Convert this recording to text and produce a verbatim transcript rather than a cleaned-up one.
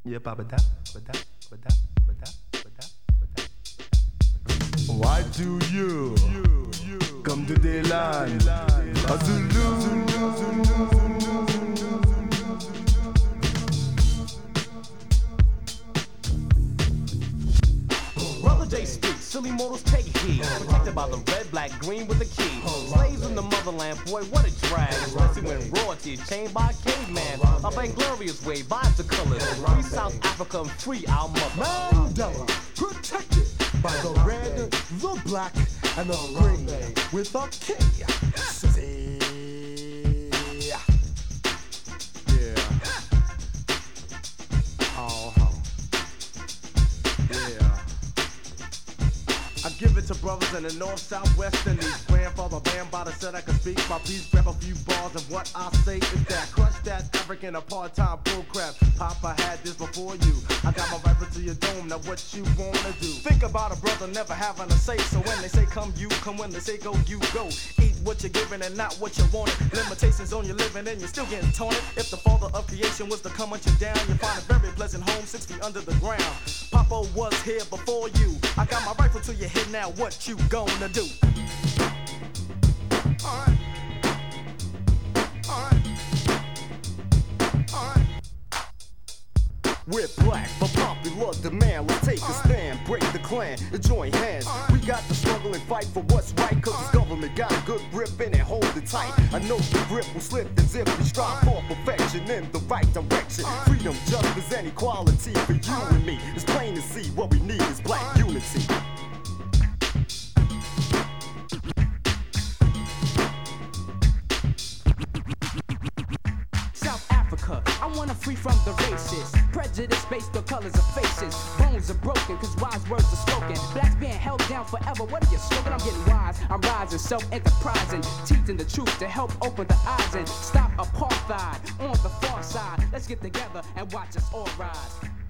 Yeah, Papa da, ba-da, ba-da, ba-da, ba-da, ba-da. Why do you come to the land? A Zulu. Brother J Street, silly mortals take heed. Protected by the red, black, green with the key. Slaves in the motherland, boy, what a drag. Especially when royalty is chained by a caveman. A vainglorious way, buys the colors. Free South Africa and free our mother. Mandela, protected by the red, the black, and the green with a K. See? Yeah. Uh-huh. Yeah. I give it to brothers in the north, south, west, and east. Grandfather Bambada said I could speak. My please grab a few bars, and what I say is that crush that African apartheid bullcrap. Papa had this before you. I got my rifle to your dome. Now what you wanna do? Think about a brother never having a say. So when they say come, you come. When they say go, you go. Eat what you're given and not what you wanted. Limitations on your living and you're still getting taunted. If the father of creation was to come hunt you down, you find a very pleasant home six feet under the ground. Papa was here before you. I got my rifle to your head now. What you gonna do? Alright. Alright. Alright. We're black, but popular demand. Let's take a stand, break the clan, and join hands. We got to struggle and fight for what's right, cause this government got a good grip in it, hold it tight. I know the grip will slip as if we strive for perfection in the right direction. Freedom, justice, and equality for you and me. It's plain to see what we need is black unity. I wanna free from the racist prejudice based on colors of faces. Bones are broken cause wise words are spoken. Blacks being held down forever. What are you smoking? I'm getting wise. I'm rising, self-enterprising, teaching the truth to help open the eyes and stop apartheid on the far side. Let's get together and watch us all rise.